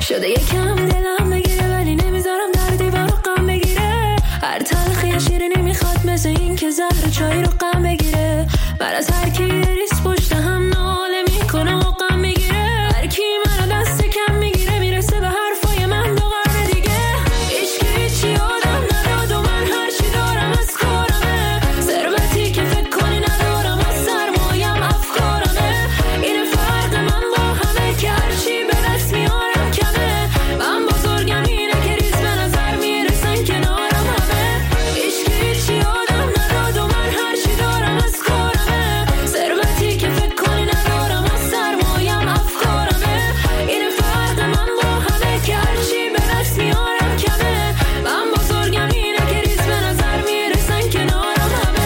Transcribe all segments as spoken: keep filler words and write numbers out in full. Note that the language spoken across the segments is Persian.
شده یکم دلم بگیره ولی نمیذارم در دیوار غم بگیره. هر تلخی شیرینی میخواد مثل این که زهر چای رو غم بگیره. من از هر کی ریس پشت هم ناله میکنه و غم میگیره. هر کی منو دست کم میگیره میرسه به حرفای من دو قرن دیگه. عشق هیچی آدم نداد و من هر چی دارم از کارمه. ثروتی که فکر کنی ندارم از سرمایم افکارمه. این فرق من با همه که هر چی به دست میارم کمه. من بزرگم اینه که ریز به نظر میرسن کنارم همه. عشق هیچی آدم نداد و من هر چی دارم از کارمه. ثروتی که فکر کنی ندارم از سرمایم افکارمه. این فرق من با همه که هر چی به دست میارم کمه. من بزرگم اینه که ریز به نظر میرسن کنارم همه.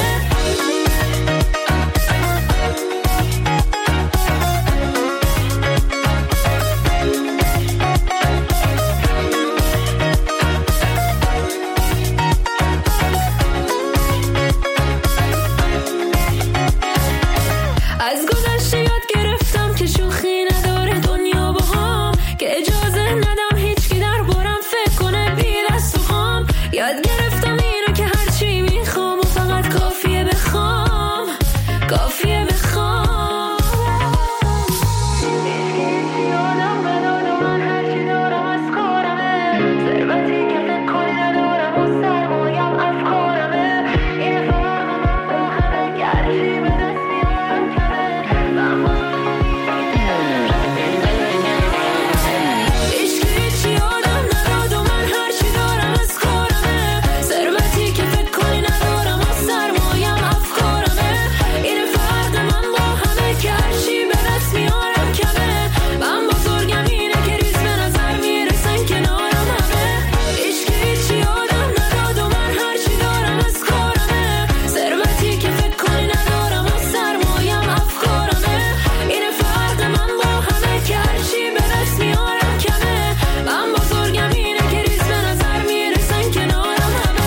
از گذشته یاد گرفتم که شوخی نداره دنیا با هم. که اجازه ندم هیچکی در بارم فکر کنه بی دست و خام. یاد گرفتم اینو که هرچی میخوام و فقط کافیه بخوام. کافیه بخوام. هیچکی آدم نداد و من هرچی دارم از کارمه. ثروتی که فکر کنی ندارم و سرمایم افکارمه. این فرق من با همه که هرچی به دست میارم کمه. من عشق هیچی آدم نداد و من هرچی دارم از کارمه. ثروتی که فکر کنی ندارم از سرمایم افکارمه. این فرق من با همه که هرچی به دست میارم کمه. من بزرگم اینه که ریز به نظر میرسن کنارم همه. عشق هیچی آدم نداد و من هرچی دارم از کارمه. ثروتی که فکر کنی ندارم از سرمایم افکارمه. این فرق من با همه که هرچی به دست میارم کمه. من بزرگم اینه که ریز به نظر میرسن کنارم همه.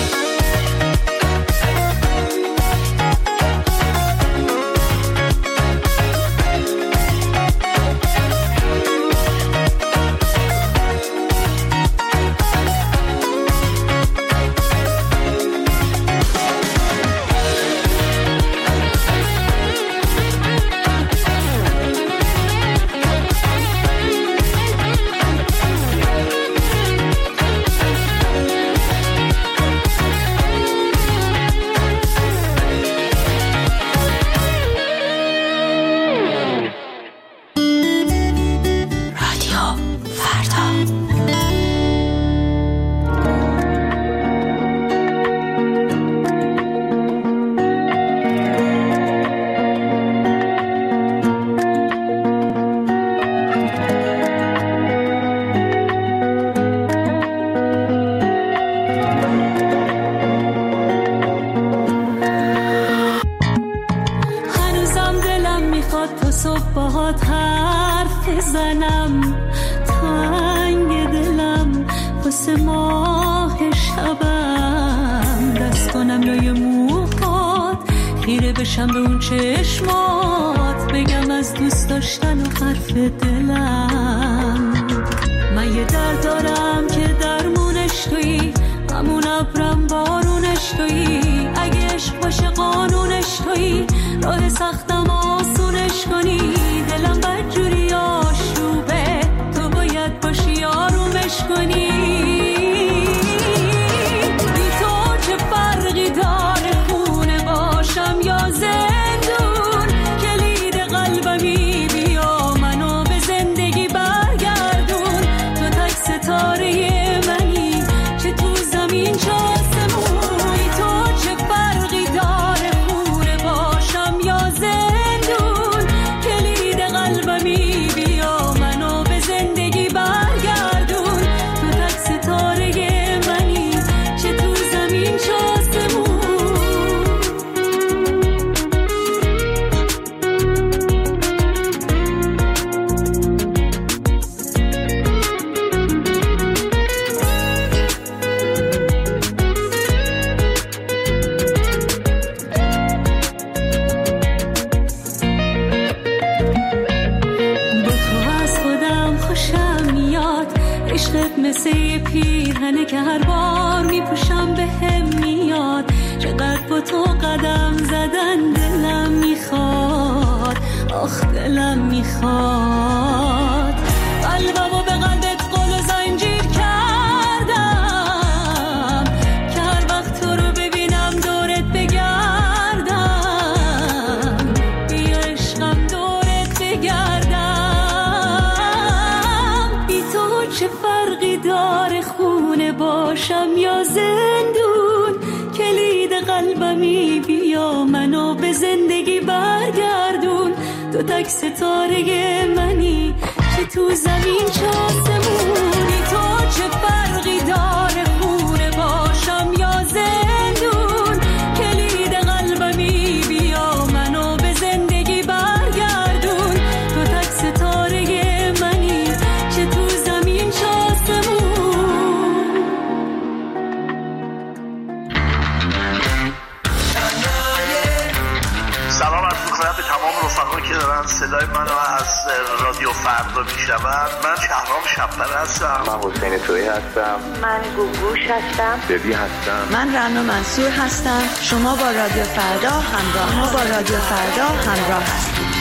رادیو فردا. هنوزم دلم میخواد تا صبح باهات حرف بزنم. تنگ دلم واسه ماه شبم. دست کنم لای موهات خیره بشم به اون چشمات. بگم از دوست داشتن و حرف دلم. من یه درد دارم که درمونش تویی. همون ابرم بارونش تویی. اگه عشق باشه قانونش تویی. راه سختم آسونش کنی. دلم بدجوری آشوبه. تو باید باشی آرومش کنی. بی تو چه فرقی داره خونه باشم یا زندون. کلید قلبمی بیا منو به زندگی برگردون. تو تک ستاره منی چه تو زمین چه آسمون. بی تو چه فرقی داره خونه باشم یا زندون. کلید قلبمی بیا منو به زندگی برگردون. تو تک ستاره منی چه تو زمین چه آسمون. با تو از خودم خوشم میاد. عشقت مثل یه پیرهنه که هر بار میپوشم به هم میاد. چقدر با تو قدم زدن دلم میخواد، آخ دلم میخواد. قلبمو به قلبت قل و زنجیر کردم که هر وقت تو رو ببینم دورت بگردم. بیا عشقم دورت بگردم. بی تو چه فرقی داره خونه باشم یا زندون؟ کلید قلبمی بیا منو به زندگی برگردون. تو تک ستاره منی که تو زمین چه آسمونی. تو چه فرقی داره خونه باشم یا زندون؟ کلید قلبمی بیا منو به زندگی برگردون. تو تک ستاره منی که تو زمین چه آسمون. سلام عرض می‌کنم به تمام رفقایی که دارن صدای منو از رادیو فردا میشنون. من شهرام شب‌پره هستم. من حسین تویی هستم. من گوگوش هستم. ببی هستم. من رنا منصور هستم. شما با رادیو فردا همراه ما با رادیو فردا همراه هستید.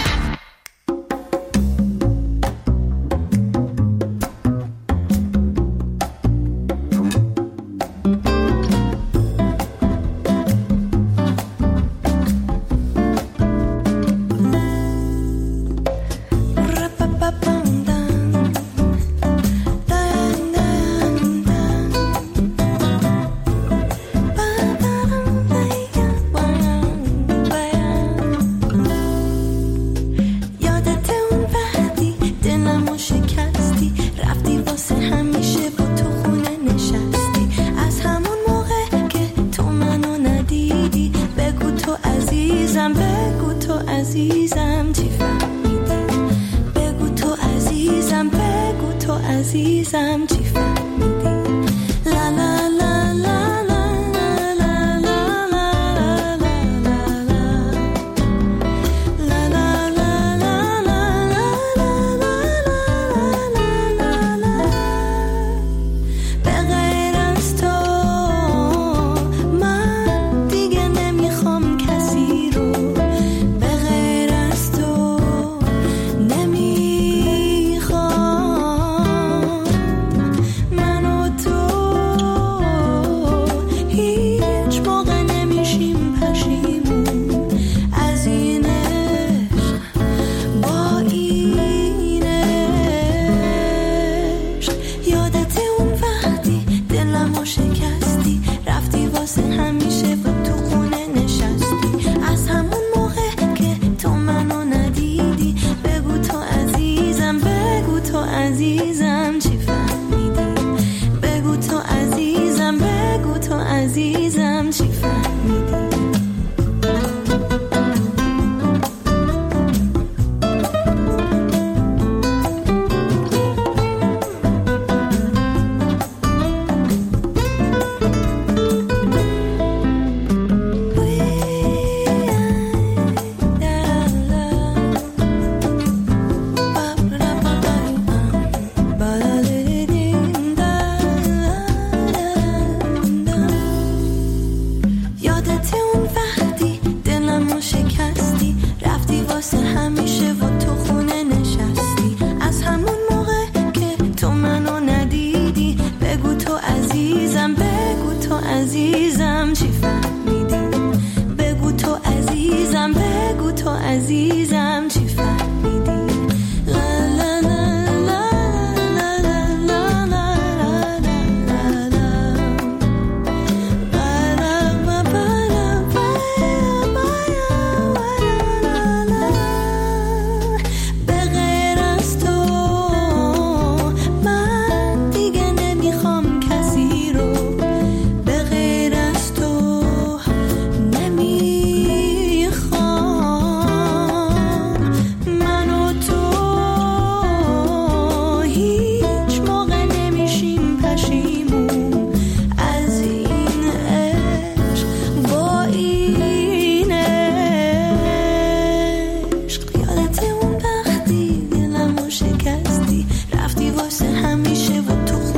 رفتی واسه همیشه و تو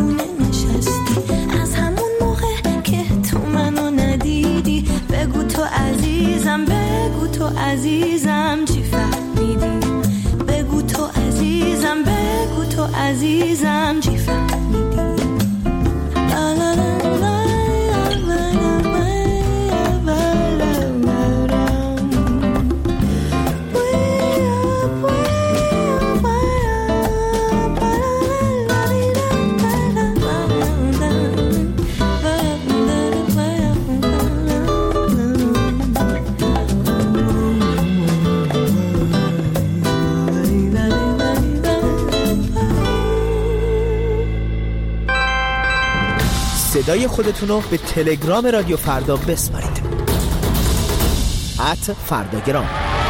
عزیزم چی فهمیدی لا لا لا لا صدای خودتون رو به تلگرام رادیو فردا بسپارید. ات فرداگرام.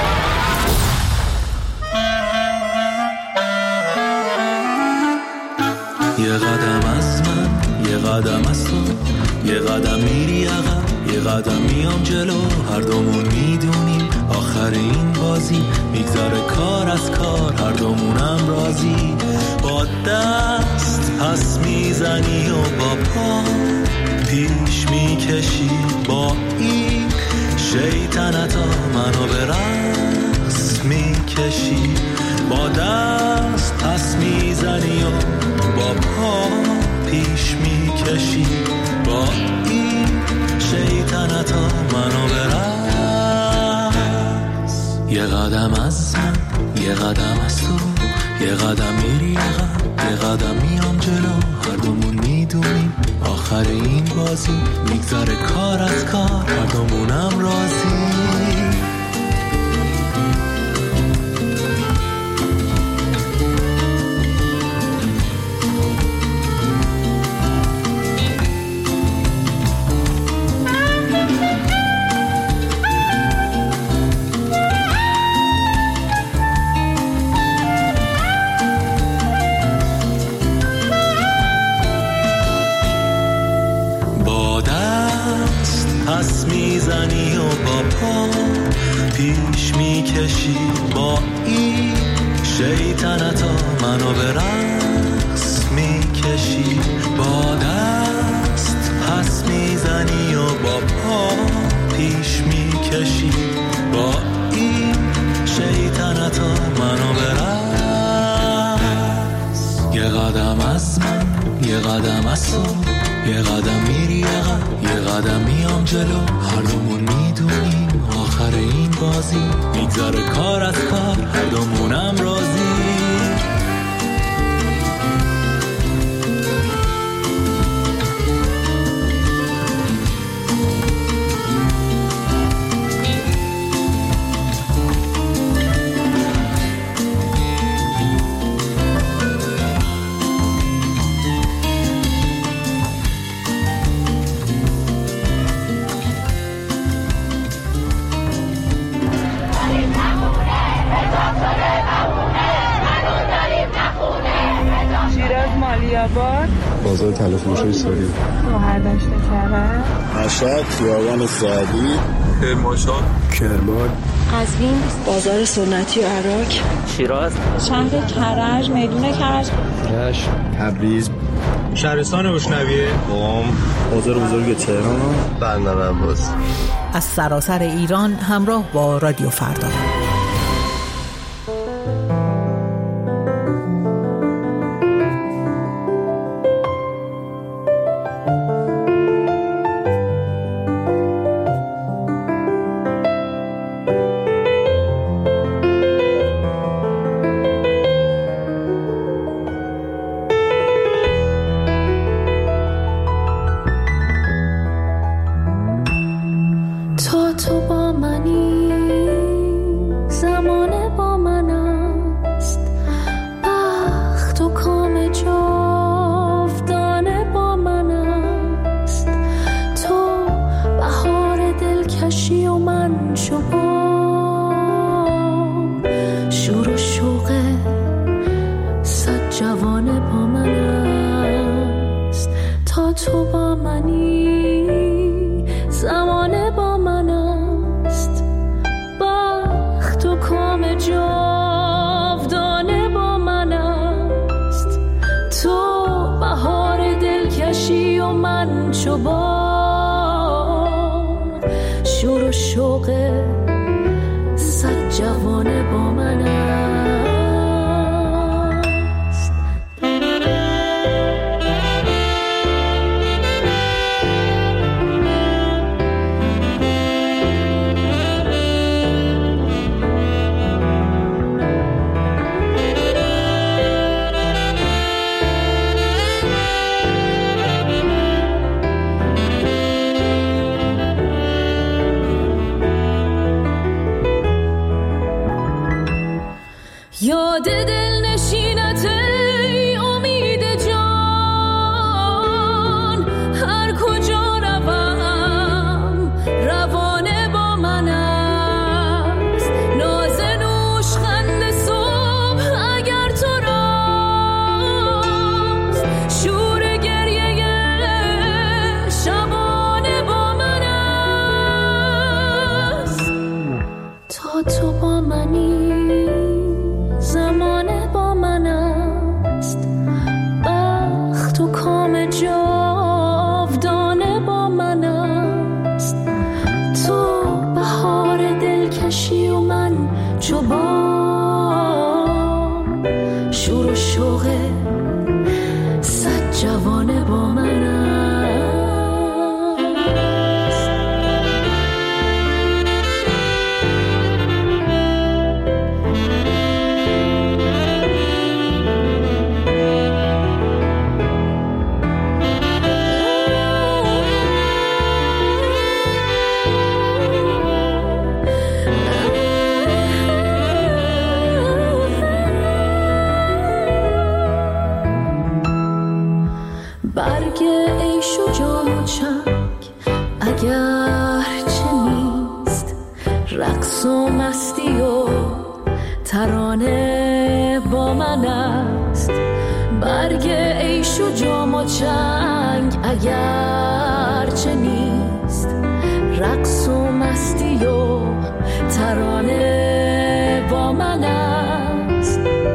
یه قدم از من، یه قدم از تو، یه قدم میری عقب، یه قدم میام جلو. هر دومون میدونیم آخر این بازی میگذره کار از کار، هر دومونم راضی. با دست پس میزنی و با پا پیش میکشی، با این شیطنتا منو به رقص میکشی. با دست پس میزنی و با پا پیش میکشی، با این شیطنتا منو به رقص. یه قدم از من، یه قدم از تو، یه قدم میری عقب، یه قدم میام جلو. هر دومون میدونیم آخر این بازی میگذره کار از کار، هر دومونم راضی. پس میزنی و با پا پیش میکشی، با این شیطنتا منو به رقص میکشی. با دست پس میزنی و با پا پیش میکشی، با این شیطنتا منو به رقص. یه قدم از من، یه قدم از تو، یه قدم میری عقب، یه قدم میام جلو. هر دومون میدونیم آخر این بازی میگذره کار از کار، هر دومونم راضی. بازار تلفروشی ساری، شهرداشت کرد، مشهد، خیابان سعدی، کرمانشاه، کرمان، قزوین، بازار سنتی و عراق، شیراز، شهر کرج، میدون کرج، رشت، تبریز، شهرستان بشنویه، قم، بازار بزرگ تهران، بندر عباس. از سراسر ایران همراه با رادیو فردا. جوانه با من است. برگ عیش و جام و چنگ اگر چه نیست، رقص و مستی و ترانه با من است. برگ عیش و جام و چنگ اگر چه نیست، رقص و مستی و ترانه با من است.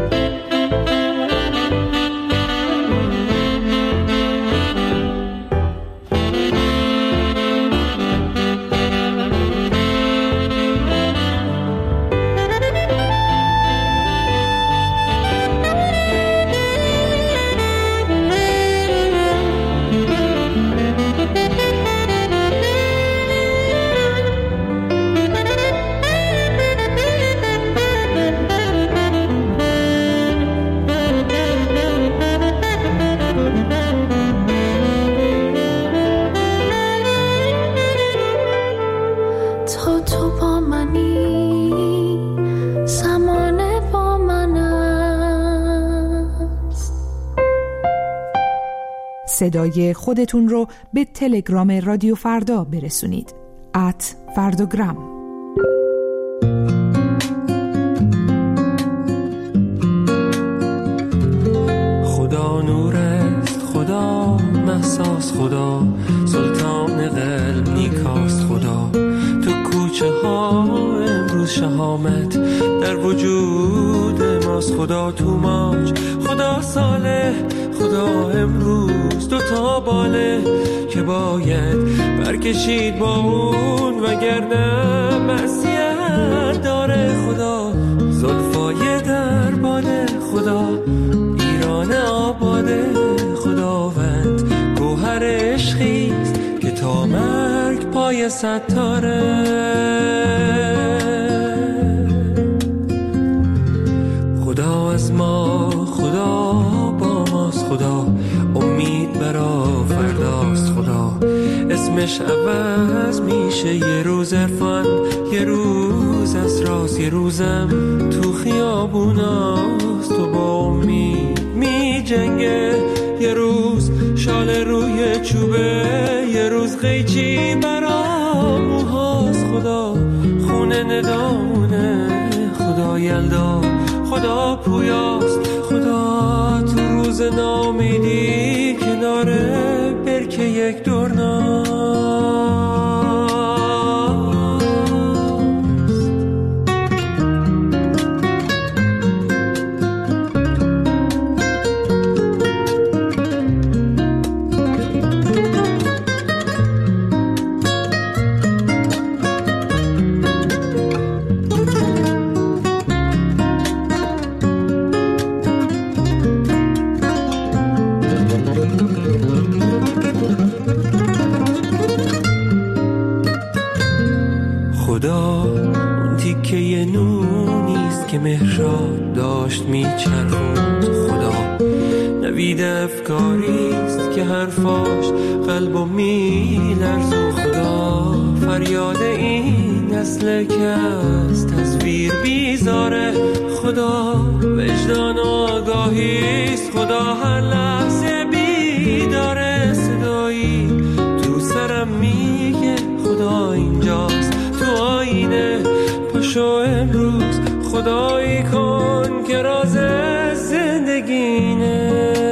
صدای خودتون رو به تلگرام رادیو فردا برسونید. ات فردوگرام. خدا نور است، خدا محساس، خدا سلطان قلب نیکاست، خدا تو کوچه ها امروز شهامت در وجود ماست، خدا تو موج، خدا صالح، خدا امروز دو تا باله که باید برکشید با اون وگرنه معصیت داره، خدا زلفای دربانه، خدا ایران آباده، خداوند گوهر عشقیست که تا مرگ پای ستاره. خدا از ما، خدا با ماست، خدا امید برا فرداست، خدا اسمش عوض میشه، یه روز عرفان، یه روز اسراس، یه روزم تو خیابوناست، تو با امید می جنگه، یه روز شال روی چوبه، یه روز قیچی برا موهاست، خدا خونه ندامونه، خدا یلدا، خدا پویاست، خدا تو روز نامیدی کناره برکه یک دورناست. خدا اون تیکه یه نونیست که مهراب داشت میچرخوند، خدا نوید افکاریست که حرفاش قلبو میلرزون، خدا فریاد این نسل که از تصویر بیزاره، خدا وجدان و آگاهیست، خدا هر لحظه بیداره، صدایی تو سرم میگه خدا اینجاست، تو آینه پاشو امروز خدایی کن که راز زندگینه.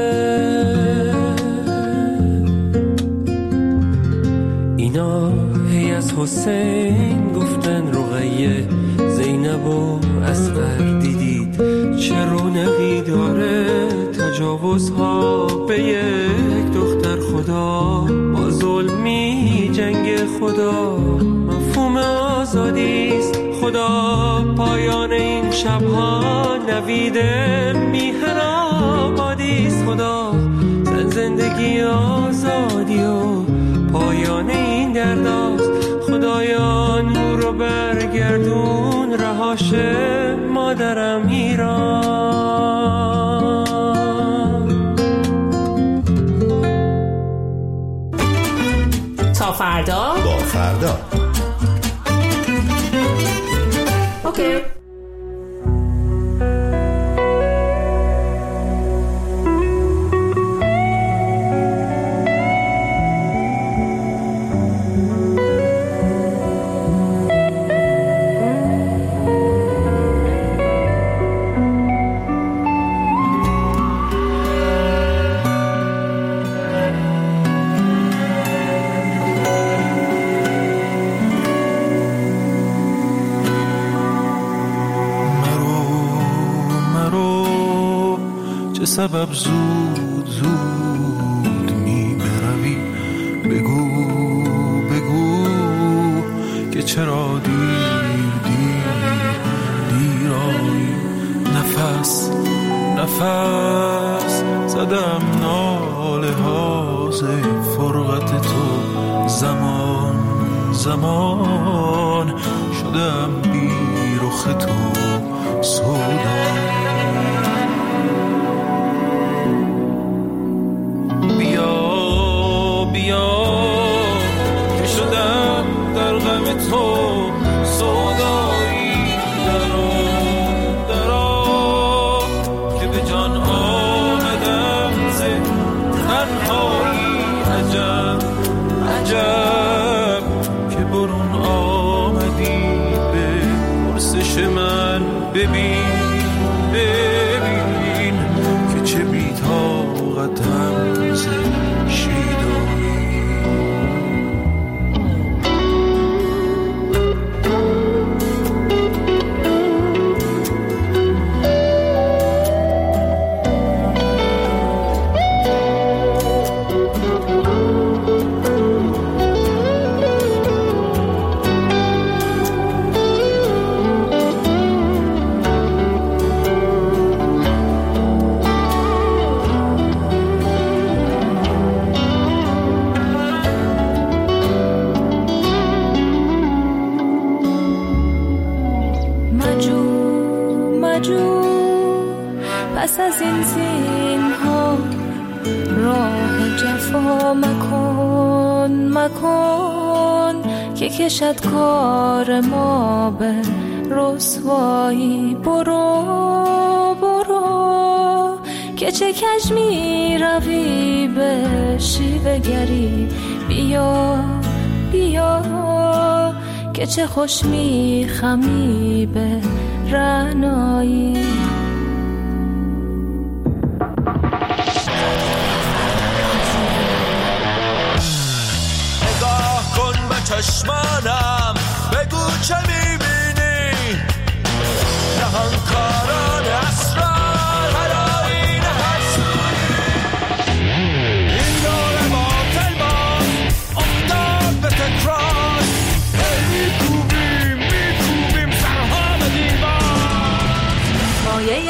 اینا هی از حسین گفتن رقیه، زینب و اصغر دیدید چه رونقی داره، تجاوزها به یک دختر، خدا با ظلمی جنگ، خدا مفهوم آزادیست، خدا پایان این شبها نوید میهن آبادیست، خدا زن زندگی آزادی و پایان این درداست، خدایان او رو برگردون رهاش مادرم ایران. تا فردا با فردا. اوکی. سبب زود زود می بروی. بگو بگو که چرا دیر دیر دیرایی. نفس نفس زدم ناله هاز فرقت تو. زمان زمان شدم بی رخ تو سودا. بیا بیا که شدم در غم تو سودایی. درا درا که به جان آمدم ز تنهایی. عجب عجب که برون آمدی به پرسش من. ببین ببین که چه بی طاقتم ز شیدایی. پس از این زینها راه جفا مکن مکن که کشد کار ما به رسوایی. برو برو که چه کج می روی به شیوه گری. بیا بیا که چه خوش می خمی به رعنایی. چشمانم بگو چه میبینی. نهانکاران اسرار هرایی هر سوی. این دور باطل باز افتاد به تکرار. میکوبیم میکوبیم سرها به دیوار. مایه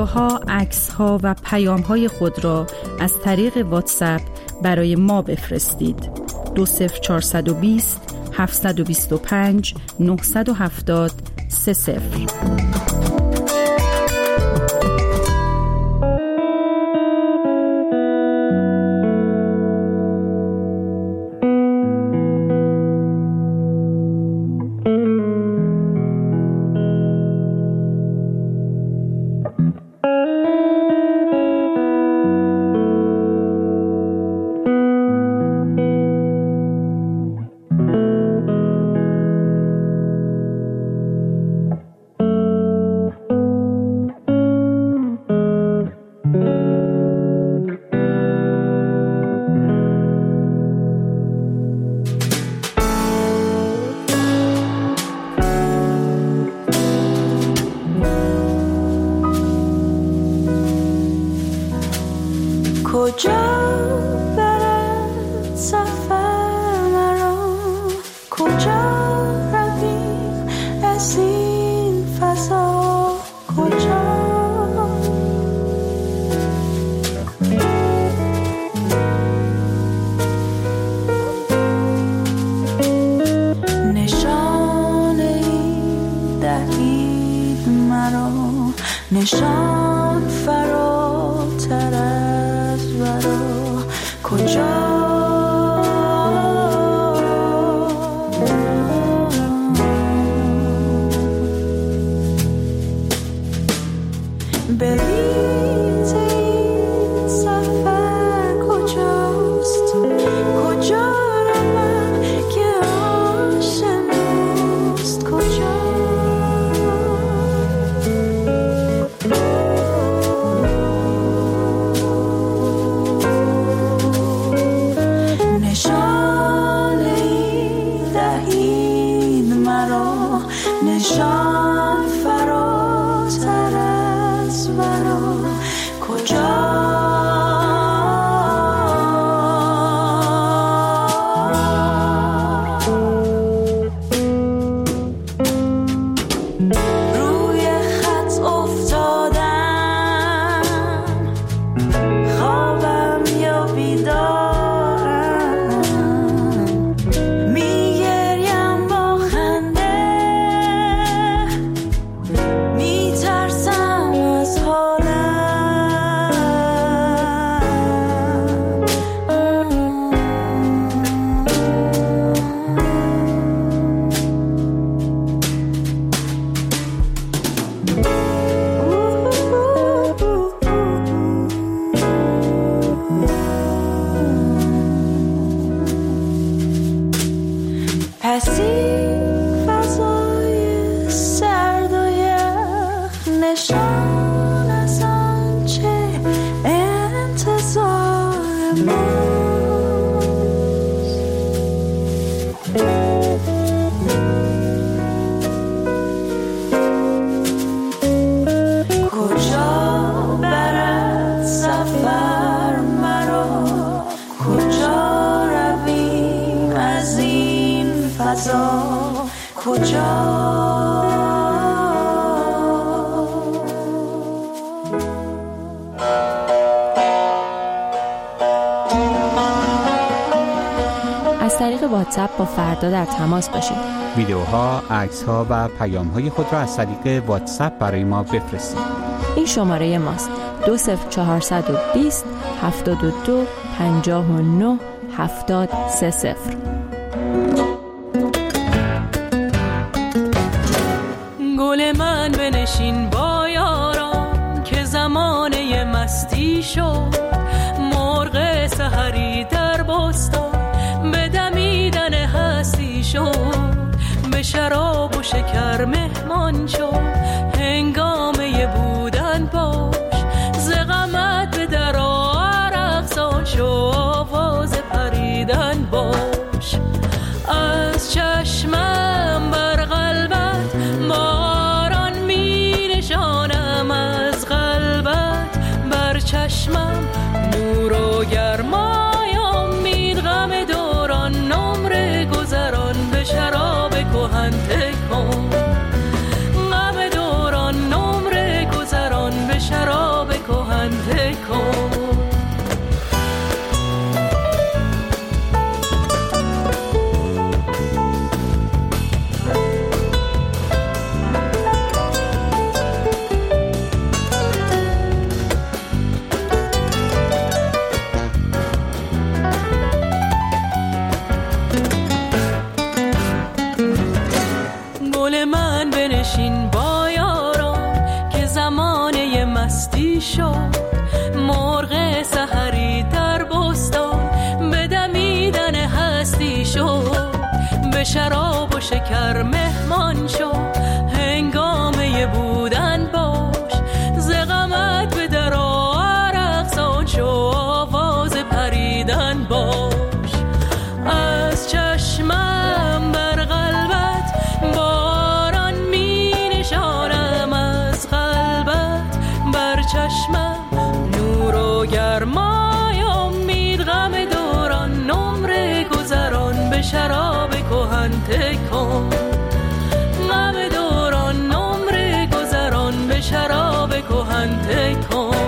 ویدیوها، عکس‌ها و پیام‌های خود را از طریق واتساپ برای ما بفرستید. دو صفر چهارصد و بیست هفتصد و بیست و پنج نهصد و هفتاد سه صفر. نشان فراتر از ورا کجا بلیط این سفر کجاست کجا روم که آشناست کجا نشان این دهید مرا نشان فراتر از ورا کجا روی خط افتادم خوابم یا بیدارم میگریم با خنده میترسم از پس این فضای سرد و یخ نشان از آنچه انتظار ماست کجا برد سفر مرا کجا رویم از این فضا کجا از طریق واتساپ با فردا در تماس باشید. ویدیوها، عکس‌ها و پیام‌های خود را از طریق واتساپ برای ما بفرستید. این شماره ماست: دو صفر چهارصد و بیست هفتاد و دو پنجاه و نه هفتاد سه صفر. گل من بنشین با یاران که زمانه مستی شد مرغ سحری در بستان به دمیدن هستی شد به شراب و شکر مهمان شد هنگامه بودن باش ز غمت به در عرق سان شو آواز پریدن باش از چشمم بر قلبت باران می نشانم از قلبت بر چشمم نور و گرمای امید غم دوران نمره گذران به شراب کهن تکان مستی شد، مرغ سحری در بستان به دمیدن هستی شد، به شراب و شکر مهمان شد، هنگامه بودن باش، ز غمت به در عرق سان شو، آواز پریدن باش. از چشمم بر قلبت باران می نشانم، از قلبت بر چشمم نور و گرمای امید، غم دوران نمره گذران به شراب کهن تکن، غم دوران نمره گذران به شراب کهن تکن.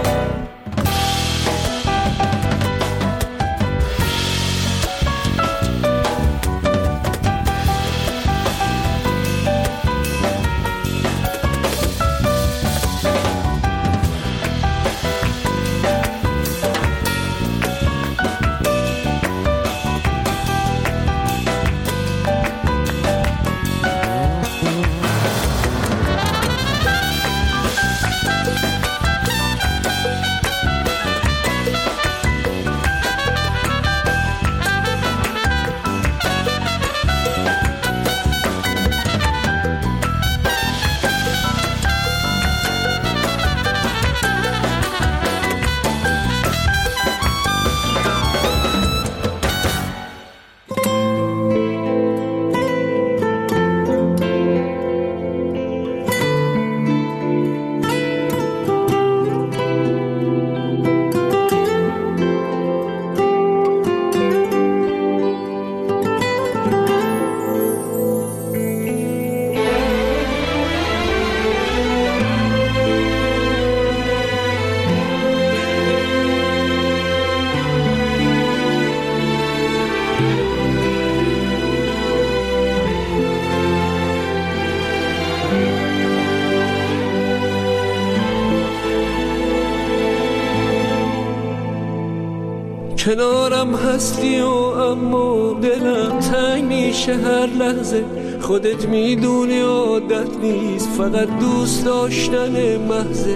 کنارم هستی و اما دلم تنگ میشه هر لحظه، خودت میدونی عادت نیست فقط دوست داشتن محضه.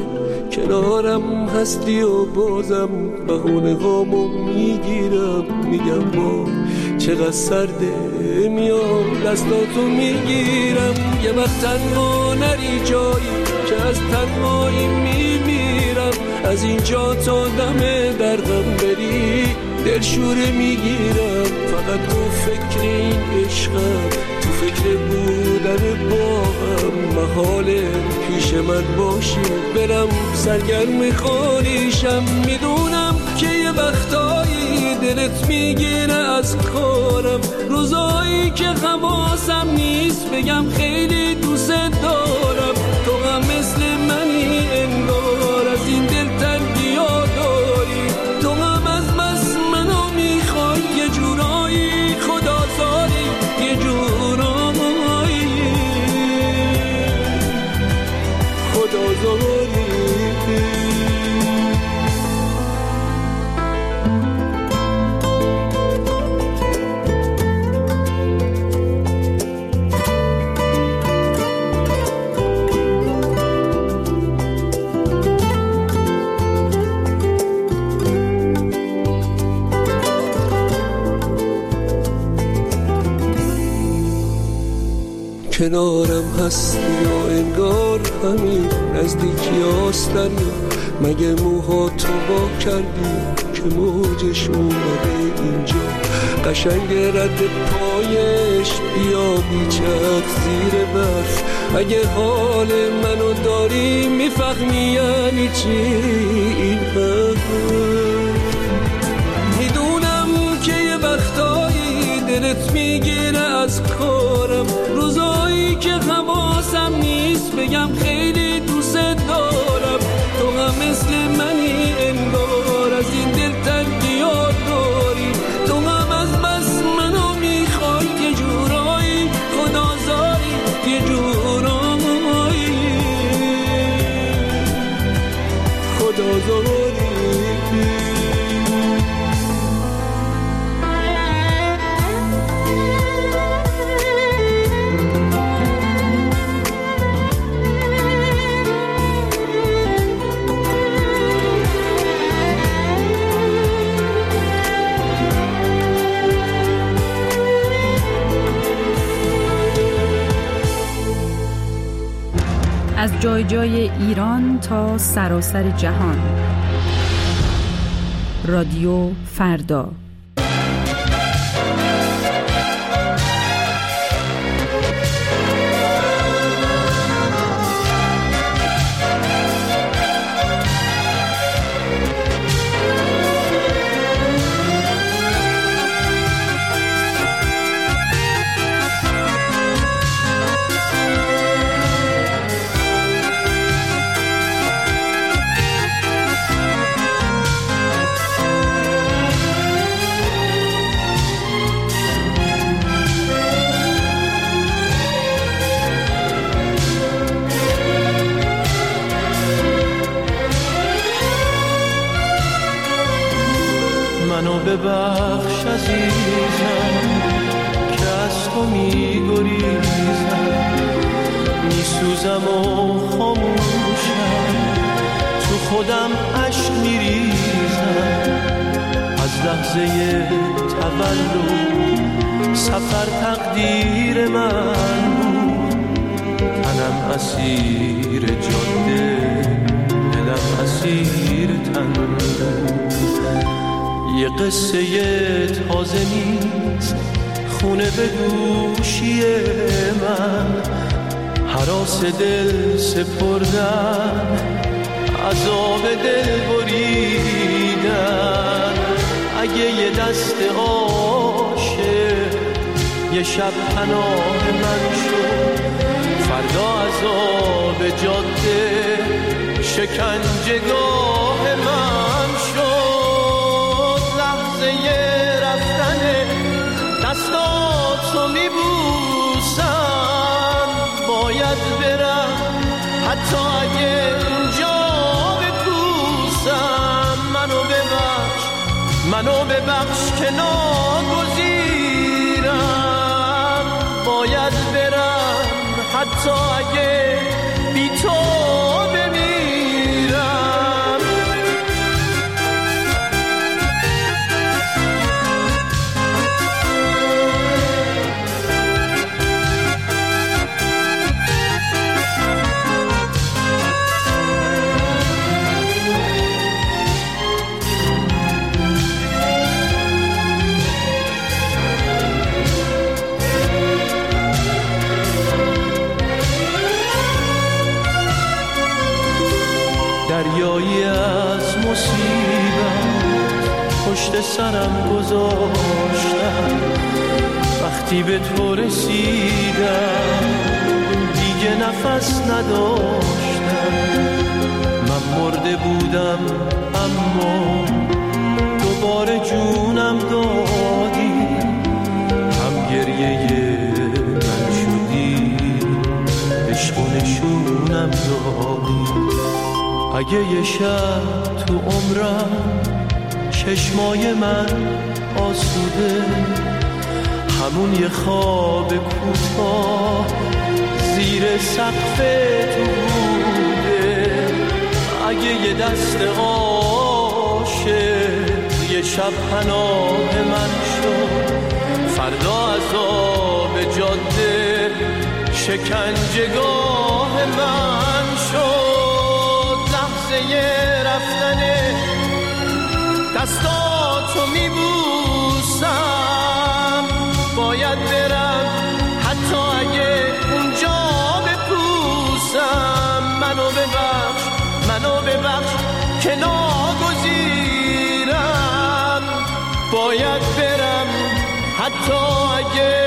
کنارم هستی و بازم بهونه هامو میگیرم، میگم با چقدر سرده، میام دستاتو میگیرم. یه وقت تنها نری جایی که از تنهایی میمیرم، از اینجا تا دم دردم بری دلشوره میگیرم. فقط تو فکر این عشقم، تو فکر بودن با هم، محاله پیش من باشی برم سرگرم خالیشم. میدونم که یه وقتایی دلت میگیره از کارم، روزایی که حواسم نیست بگم خیلی دوست دارم. تو هم مثل منی انگار، از این دل تنگی ها داری، تو هم از بس منو میخوای یه جورایی خدازاری، یه جورایی خدازاری. کنارم هستی و انگار همین نزدیکی هستن، مگه موها تو با کردی که موجش اومده اینجا. قشنگ رد پایش بیا بیچک زیر برف، اگه حال منو داری میفهمی یعنی چی این حرف. میدونم که یه وقتایی دلت میگیره از کارم، روزایی که حواسم نیست بگم خیلی دوست دارم. تو هم مثل منی انگار، از این دل تنگی ها داری، تو هم از بس منو میخوای یه جورایی خدازاری، یه جورایی خدازاری. جای جای ایران تا سراسر جهان. رادیو فردا. منو ببخش عزیزم که از تو میگریزم، میسوزم و خاموشم، تو خودم عشق میریزم. از لحظه تولد سفر تقدیر من بود، تنم اسیر جاده، دلم اسیر تن بود. یه قصه تازه نیست خونه به دوشی من، هراس دل سپردن، عذاب دل بریدن. اگه یه دست عاشق یه شب پناه من شد، فردا عذاب جاده شکنجهگاه من شد. یه رفتن دستاتو میبوسم، باید برم حتی اگه اونجا بپوسم. منو ببخش، منو ببخش که ناگزیرم، باید برم حتی اگه بی تو دریایی از مصیبت پشت سرم گذاشتم، وقتی به تو رسیدم دیگه نفس نداشتم. من مرده بودم اما دوباره جونم دادی، هم گریه من شدی، عشق و نشونم دادی. اگه یه شب تو عمرم چشمای من آسوده، همون یه خواب کوتاه زیر سقف تو بوده. اگه یه دست عاشق یه شب پناه من شد، فردا عذاب جاده شکنجهگاه من شد. یه رفتنه دستاتو میبوسم، باید برم حتی اگه اونجا بپوسم. منو ببخش، منو ببخش که ناگزیرم، باید برم حتی اگه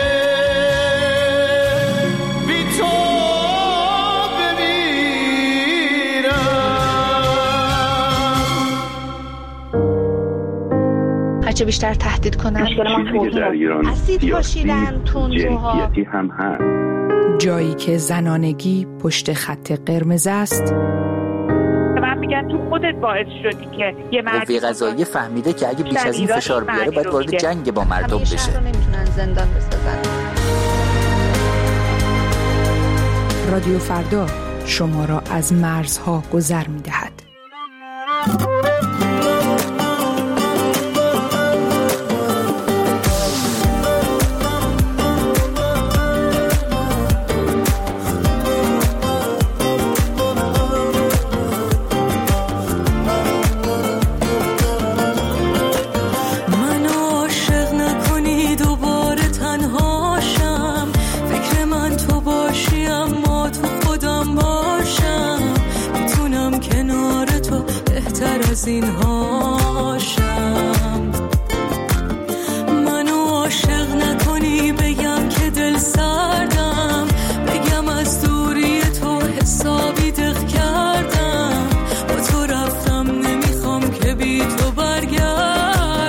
چه بیشتر تهدید کنن. در ایران اسید پاشیدن تندروها هم هست. جایی که زنانگی پشت خط قرمز است. من میگن تو خودت باعث شدی که یه مرد قوه قضاییه فهمیده که اگه بیش از این فشار بیاره باید وارد جنگ با مردم بشه. همیشه نمیتونن زندان بسازن. رادیو فردا شما را از مرزها گذر میدهد. سینهاشم. منو عاشق نکنی بگم که دل سردم، بگم از دوری تو حسابی دق کردم، با تو رفتم نمیخوام که بی تو برگردم.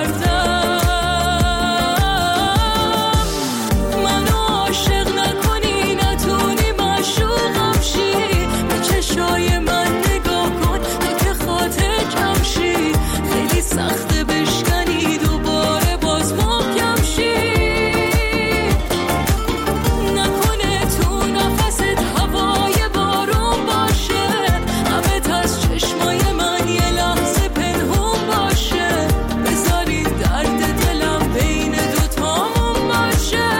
منو عاشق نکنی نتونی معشوقم شی، به چشای من نگاه کن تو که خاطر کم شی، خیلی سخته بشکنی دوباره باز محکم شی. نکنه تو نفست هوای بارون باشه، غمت از چشمای من یه لحظه پنهون باشه، بذاری درد دلم بین دوتامون باشه.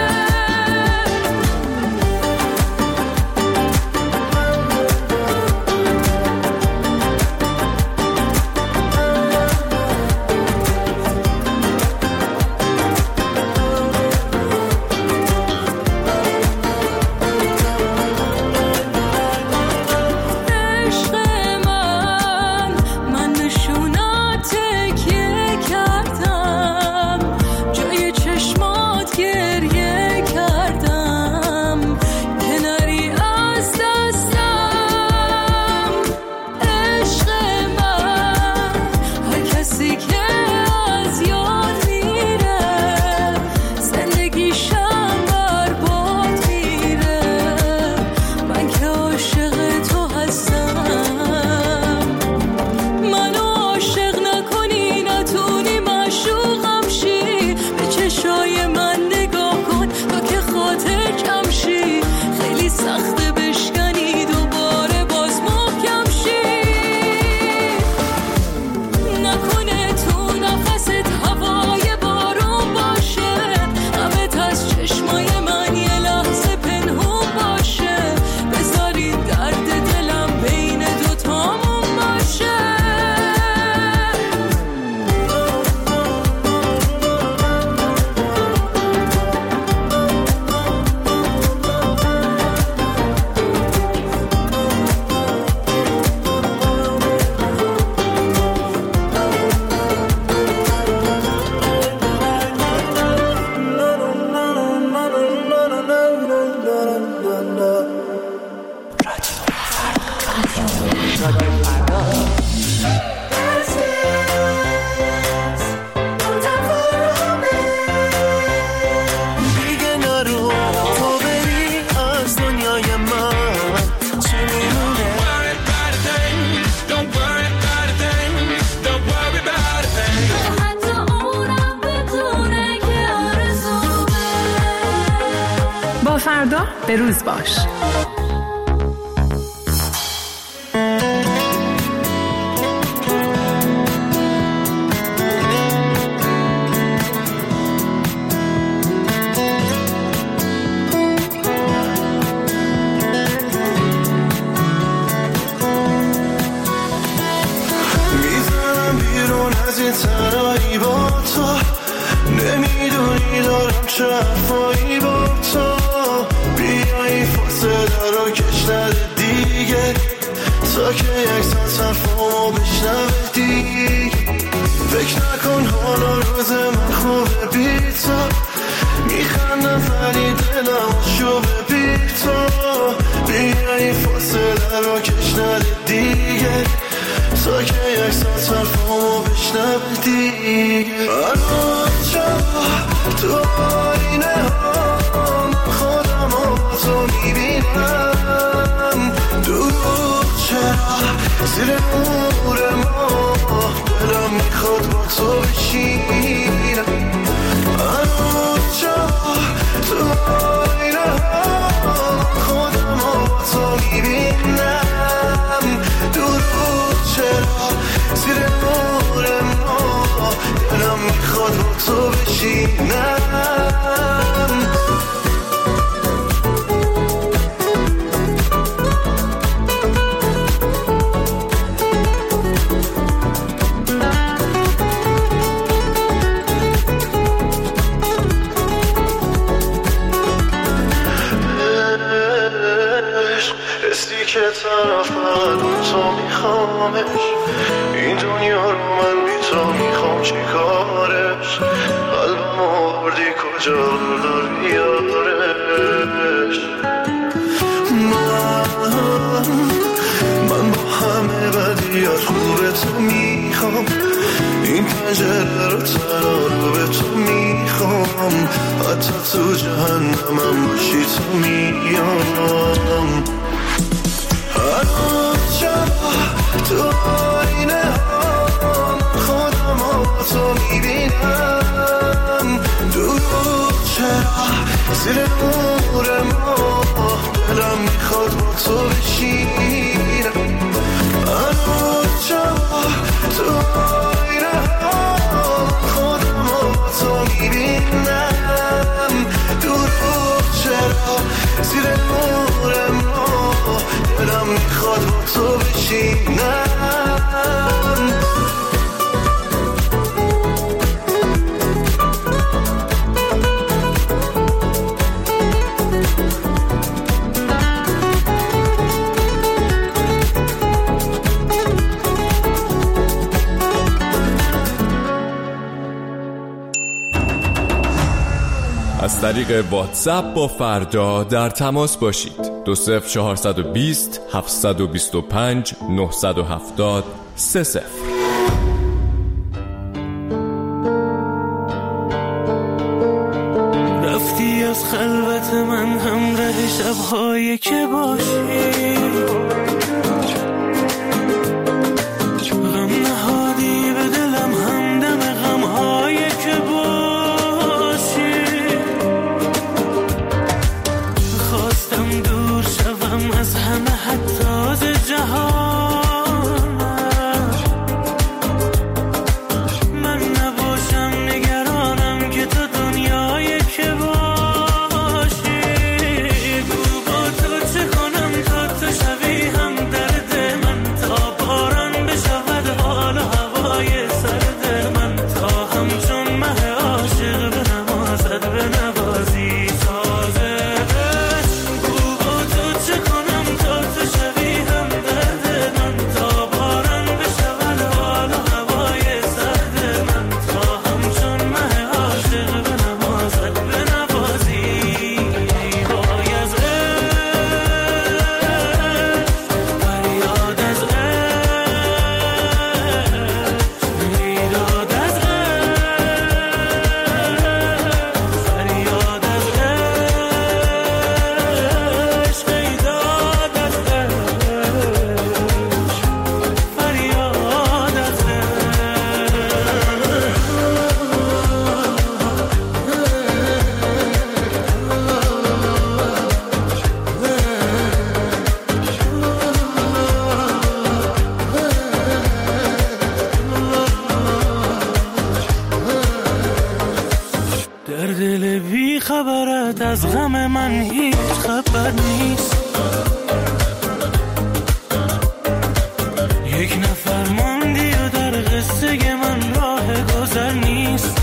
عشق من من نشونات تکیه کردم، جای چشمات گریه کردم که نری از دستم. عشق من هر کسی که از یاد میره زندگیشم برباد میره، من که عاشق تو هستم. منو عاشق نکنی نتونی معشوقم شی، به چشای من نگاه کن تا که خاطر کم شی، خیلی سخته بشکنی دوباره باز محکم شی. نکنه تو نفست هوای بارون باشه، غمت از چشمای من یه لحظه پنهون باشه، بذاری درد دلم بین دوتامون باشه. دیگه نرو تو بری از دنیای من، چه میمونه؟ حتی اونم بدونه که آرزومه. با فردا به روز باش. میزنم بیرون از این تنهایی با تو، نمیدونی دارم چه حرفایی با تو، بیایی فاصله رو کش نده دیگه، تا که یک ساعت حرفامو بشنوه دیگه. فکر نکن حالا روز من خوبه بی تو، میخندم ولی دلم شوبه بی تو، بیایی فاصله رو کش نده دیگه، تا که یک ساعت حرفامو بشنوه دیگه. الان جا تو آینه ها من خودم و تو میبینم، دروغ چرا زیر نور ما، دلم میخواد با تو بشینم. الان جا تو آینه ها من خودم و تو میبینم، دروغ چرا زیر نور ما، دلم میخواد با تو بشینم. که طرف من تو میخوامش، این دنیا کجا دار یارش. من من با همه بدیات خوب تو میخوام، این پنجره رو تنها رو به تو میخوام، حتی تو جهنمم باشی تو میام. هر روز شب تو آینه هم خودم ها تو میبینم، دروغ چرا زیر نور ما دلم میخواد با تو بشینم. هر روز شب تو آینه هم خودم ها تو میبینم، دروغ چرا زیر نور ما دلم میخواد با تو بشینم. از طریق واتساپ با فردا در تماس باشید. دو صفر چهارصد و بیست هفتصد و بیست و پنج نهصد و هفتاد سه صفر. رفتی از خلوت من همراه شب‌هایی که باشی، غم نهادی به دلم همدم غم‌هایی که باشی. خواستم دور شوم از همه حتی از جهان، من نباشم نگرانم که تو دنیایی که باشی. گو با تو چه کنم تا تو شوی هم درد من، تا باران بشود حال و هوای سرد من، تا همچون مه عاشق به نمازت به نوازی سازه. خبرت از غم من هیچ خبر نیست، یک نفر ماندی و در قصه من راه گذر نیست.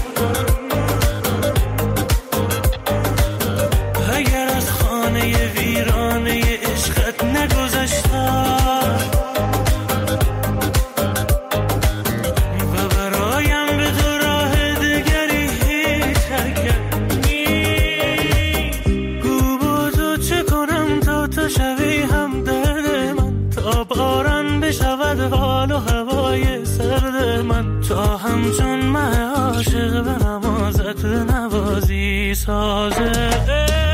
اگر از خانه ویرانه عشقت نگذشتم و برایم به تو راه دگری هیچ حرکت نیست، گو با تو چه کنم تا تو شوی هم درد من، تا باران بشود حال و هوای سرد من، تا همچون مه عاشق به نمازت نوازی سازه.